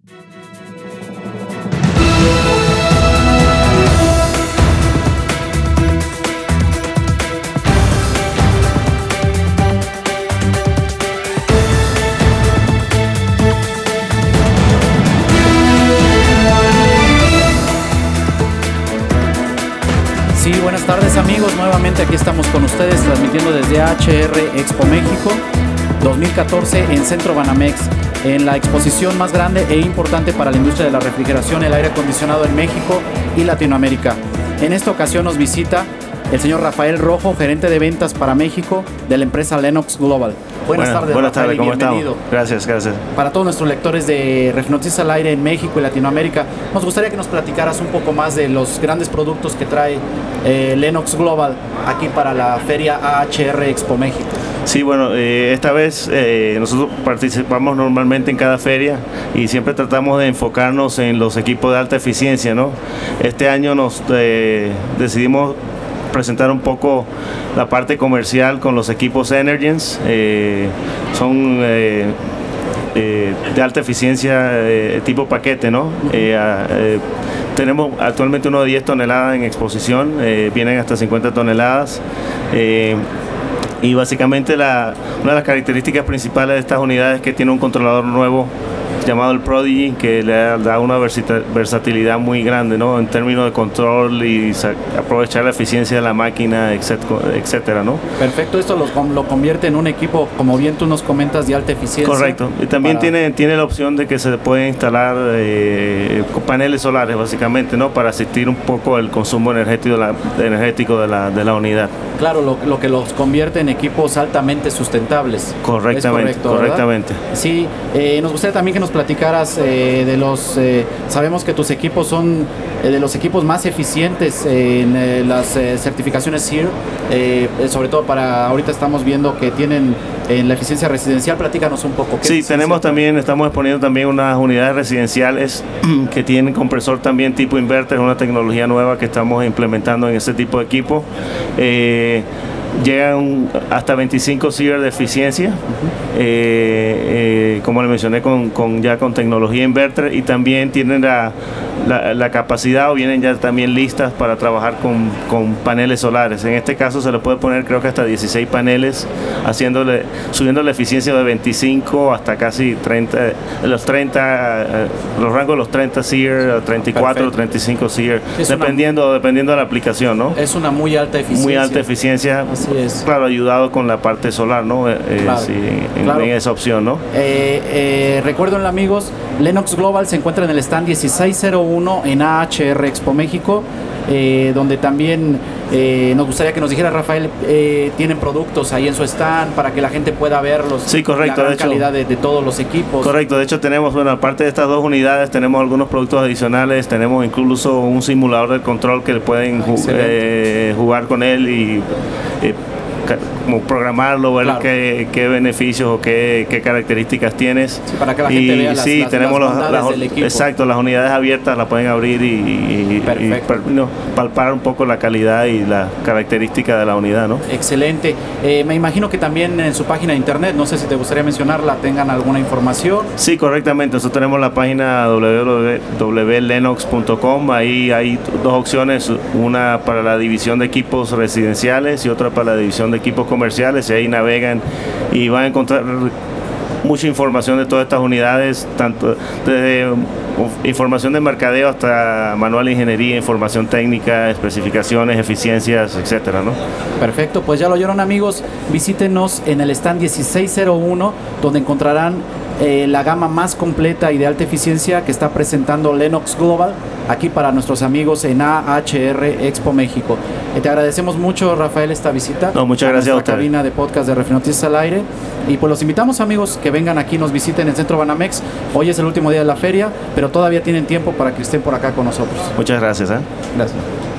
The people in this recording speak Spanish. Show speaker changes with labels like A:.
A: Sí, buenas tardes amigos, nuevamente aquí estamos con ustedes transmitiendo desde AHR Expo México 2014 en Centro Banamex, en la exposición más grande e importante para la industria de la refrigeración y el aire acondicionado en México y Latinoamérica. En esta ocasión nos visita el señor Rafael Rojo, gerente de ventas para México de la empresa Lennox Global. Buenas tardes, Rafael,
B: ¿cómo
A: bienvenido.
B: Estamos? Gracias.
A: Para todos nuestros lectores de Refrinoticias al Aire en México y Latinoamérica, nos gustaría que nos platicaras un poco más de los grandes productos que trae Lennox Global aquí para la feria AHR Expo México.
B: Sí, bueno, esta vez nosotros participamos normalmente en cada feria y siempre tratamos de enfocarnos en los equipos de alta eficiencia, ¿no? Este año nos decidimos presentar un poco la parte comercial con los equipos Energens. Son de alta eficiencia tipo paquete, ¿no? Tenemos actualmente uno de 10 toneladas en exposición, vienen hasta 50 toneladas. Y básicamente una de las características principales de estas unidades es que tiene un controlador nuevo llamado el Prodigy, que le da una versatilidad muy grande, ¿no? En términos de control y aprovechar la eficiencia de la máquina, etcétera, ¿no?
A: Perfecto, esto lo convierte en un equipo, como bien tú nos comentas, de alta eficiencia.
B: Correcto, y también tiene la opción de que se puede instalar paneles solares, básicamente, ¿no? Para asistir un poco el consumo energético de la unidad.
A: Claro, lo que los convierte en equipos altamente sustentables.
B: Correctamente.
A: Sí, nos gustaría también que nos platicaras de los... sabemos que tus equipos son de los equipos más eficientes en las certificaciones SEER, sobre todo para... Ahorita estamos viendo que tienen en la eficiencia residencial. Platícanos un poco.
B: Sí, estamos exponiendo también unas unidades residenciales que tienen compresor también tipo inverter, una tecnología nueva que estamos implementando en este tipo de equipo. Llegan hasta 25 SEER de eficiencia, como le mencioné, ya con tecnología inverter, y también tienen la capacidad, o vienen ya también listas para trabajar con paneles solares. En este caso se le puede poner, creo que hasta 16 paneles, subiendo la eficiencia de 25 hasta casi 30, los rangos de los 30 SEER, 34, perfecto, 35 SEER, dependiendo de la aplicación, ¿no?
A: Es una muy alta eficiencia.
B: Muy alta eficiencia.
A: Así es.
B: Claro, ayudado con la parte solar, ¿no?
A: Claro.
B: En esa opción, ¿no?
A: Recuerden, amigos, Lennox Global se encuentra en el stand 1601 en AHR Expo México, donde también nos gustaría que nos dijera, Rafael, tienen productos ahí en su stand para que la gente pueda verlos.
B: Sí, correcto.
A: La gran calidad de todos los equipos.
B: Correcto, de hecho tenemos, bueno, aparte de estas dos unidades, tenemos algunos productos adicionales, tenemos incluso un simulador de control que pueden jugar con él y como programarlo, ver, claro, qué beneficios o qué características tienes.
A: Sí, para que la gente vea
B: tenemos
A: las del equipo.
B: Exacto, las unidades abiertas las pueden abrir y palpar un poco la calidad y la característica de la unidad, ¿no?
A: Excelente. Me imagino que también en su página de internet, no sé si te gustaría mencionarla, tengan alguna información.
B: Sí, correctamente. Nosotros tenemos la página www.lennox.com. Ahí hay dos opciones, una para la división de equipos residenciales y otra para la división de equipos comerciales, y ahí navegan y van a encontrar mucha información de todas estas unidades, tanto desde información de mercadeo hasta manual de ingeniería, información técnica, especificaciones, eficiencias, etcétera, ¿no?
A: Perfecto, pues ya lo oyeron, amigos. Visítenos en el stand 1601, donde encontrarán la gama más completa y de alta eficiencia que está presentando Lennox Global aquí para nuestros amigos en AHR Expo México. Te agradecemos mucho, Rafael, esta visita.
B: No, muchas gracias a
A: nuestra cabina de podcast de Refrinoticias al Aire. Y pues los invitamos, amigos, que vengan aquí, nos visiten en el Centro Banamex. Hoy es el último día de la feria, pero todavía tienen tiempo para que estén por acá con nosotros.
B: Muchas gracias.
A: Gracias.